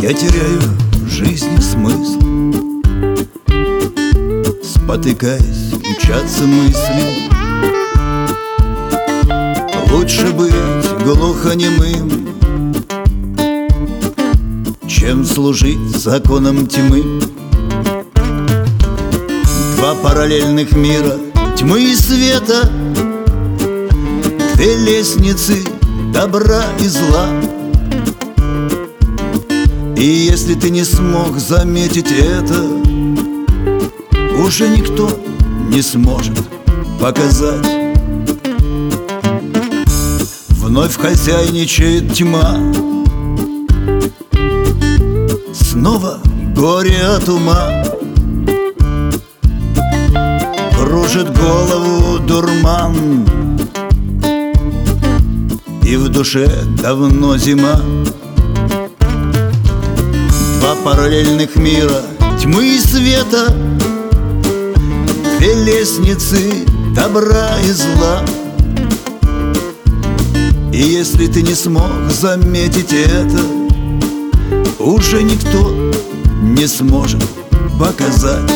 Я теряю в жизни смысл, спотыкаясь, мчатся мысли. Лучше быть глухонемым, чем служить законам тьмы. Два параллельных мира, тьмы и света, две лестницы добра и зла. И если ты не смог заметить это, уже никто не сможет показать. Вновь хозяйничает тьма, снова горе от ума. Кружит голову дурман, и в душе давно зима. Два параллельных мира, тьмы и света, две лестницы добра и зла. И если ты не смог заметить это, уже никто не сможет показать.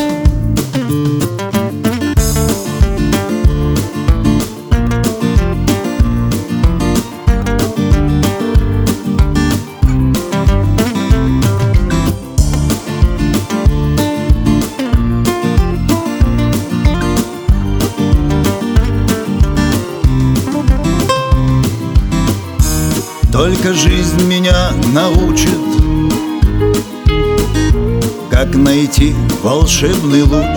Только жизнь меня научит, как найти волшебный луч.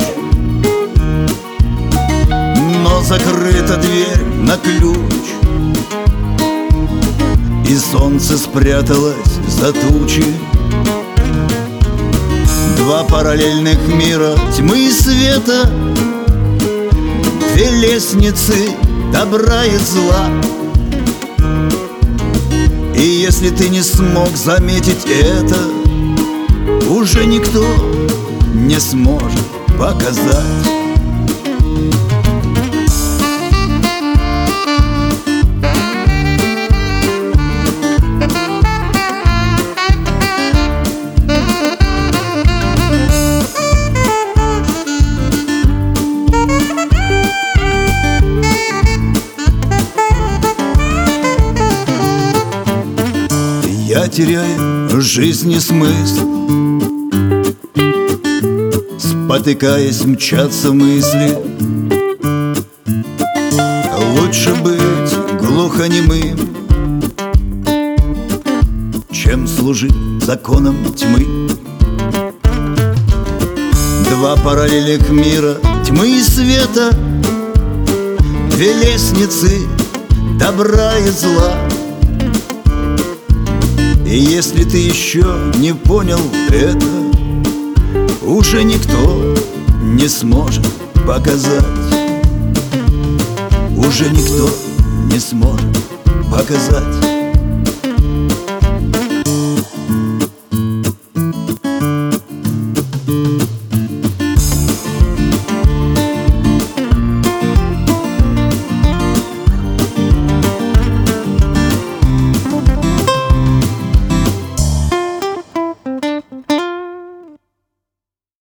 Но закрыта дверь на ключ, и солнце спряталось за тучи. Два параллельных мира, тьмы и света, две лестницы добра и зла. И если ты не смог заметить это, уже никто не сможет показать. Я теряю в жизни смысл, спотыкаясь, мчатся мысли. Лучше быть глухонемым, чем служить законам тьмы. Два параллельных мира, тьмы и света, две лестницы добра и зла. И если ты еще не понял это, уже никто не сможет показать. Уже никто не сможет показать.